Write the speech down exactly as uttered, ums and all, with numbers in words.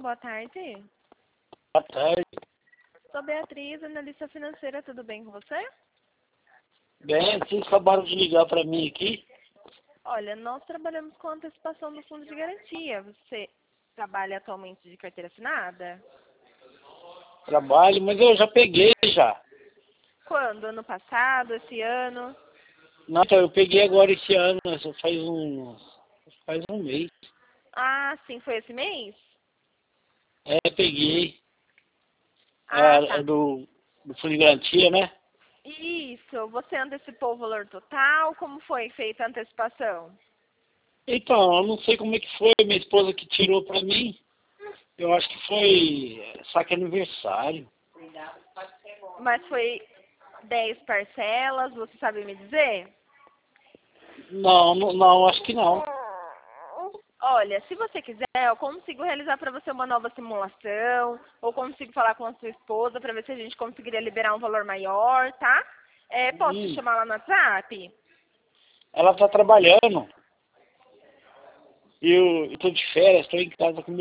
boa tarde. Boa tarde. Sou Beatriz, analista financeira, tudo bem com você? Bem, vocês acabaram de ligar para mim aqui. Olha, nós trabalhamos com antecipação do fundo de garantia. Você trabalha atualmente de carteira assinada? Trabalho, mas eu já peguei já. Quando? Ano passado, esse ano? Não, então, eu peguei agora esse ano, só faz um, faz um mês. Ah, sim, foi esse mês? É, peguei. Ah, É, é tá. do, do fundo de garantia, né? Isso, você antecipou o valor total? Como foi feita a antecipação? Então, eu não sei como é que foi, minha esposa que tirou para mim. Eu acho que foi é, saque aniversário. Mas foi dez parcelas, você sabe me dizer? Não, não, não, acho que não. Olha, se você quiser, eu consigo realizar para você uma nova simulação, ou consigo falar com a sua esposa para ver se a gente conseguiria liberar um valor maior, tá? É, posso te Hum, chamar lá no WhatsApp? ela tá trabalhando. E eu estou de férias, estou em casa com